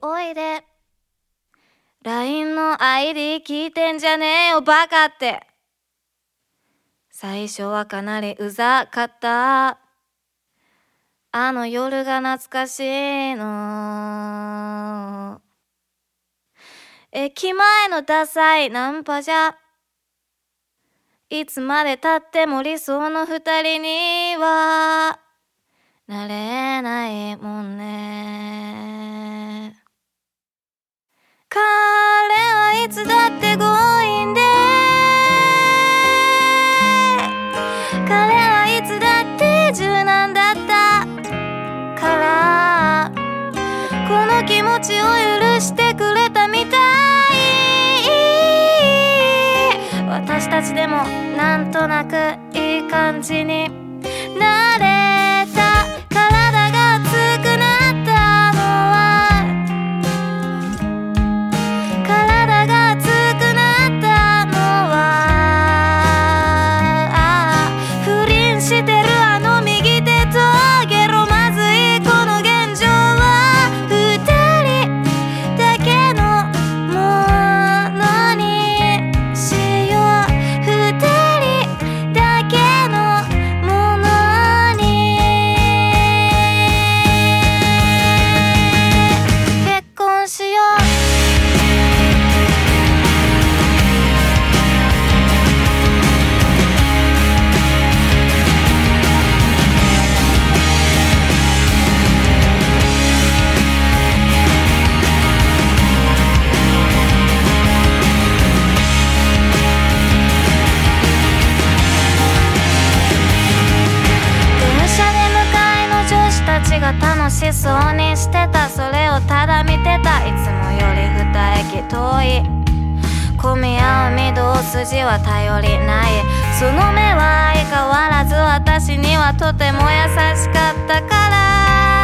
おいで LINE の ID 聞いてんじゃねえよバカって。最初はかなりうざかった。あの夜が懐かしいの。駅前のダサいナンパじゃ、いつまでたっても理想の二人にはなれないもんね。彼はいつだって強引で、彼はいつだって柔軟だったから、この気持ちを許してくれたみたい。私たちでもなんとなくいい感じになれた。体が熱くなったのは、体が熱くなったのは、不倫してるあの右手とゲロまずいこの現状は、二人だけのものにしよう。二人だけのものに結婚しよう。電車で向かいの女子たちが楽しそうにしてた。それをただ見てた。いつもより二駅遠い。混み合う御堂筋は頼りない。その目は相変わらず私にはとても優しかったから。